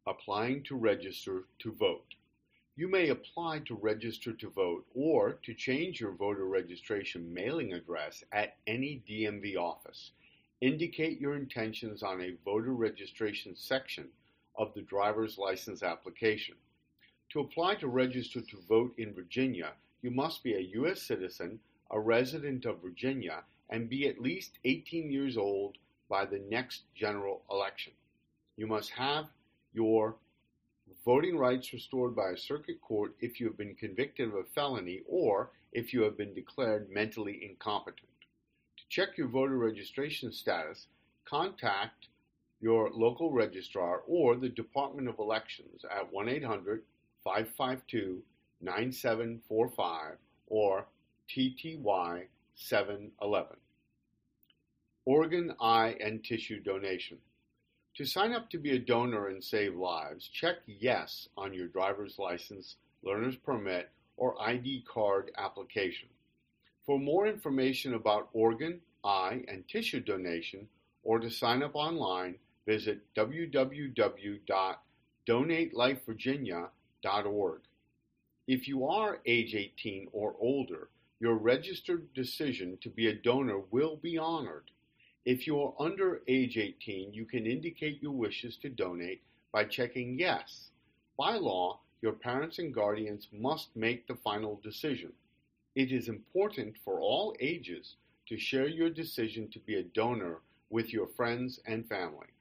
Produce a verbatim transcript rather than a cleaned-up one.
Applying to register to vote. You may apply to register to vote or to change your voter registration mailing address at any D M V office. Indicate your intentions on a voter registration section of the driver's license application. To apply to register to vote in Virginia, you must be a U S citizen, a resident of Virginia, and be at least eighteen years old by the next general election. You must have your voting rights restored by a circuit court if you have been convicted of a felony or if you have been declared mentally incompetent. To check your voter registration status, contact your local registrar or the Department of Elections at one eight hundred, five five two, nine seven four five or T T Y seven one one. Organ, eye, and tissue donation. To sign up to be a donor and save lives, check Yes on your driver's license, learner's permit, or I D card application. For more information about organ, eye, and tissue donation, or to sign up online, visit w w w dot donate life virginia dot org. If you are age eighteen or older, your registered decision to be a donor will be honored. If you are under age eighteen, you can indicate your wishes to donate by checking Yes. By law, your parents and guardians must make the final decision. It is important for all ages to share your decision to be a donor with your friends and family.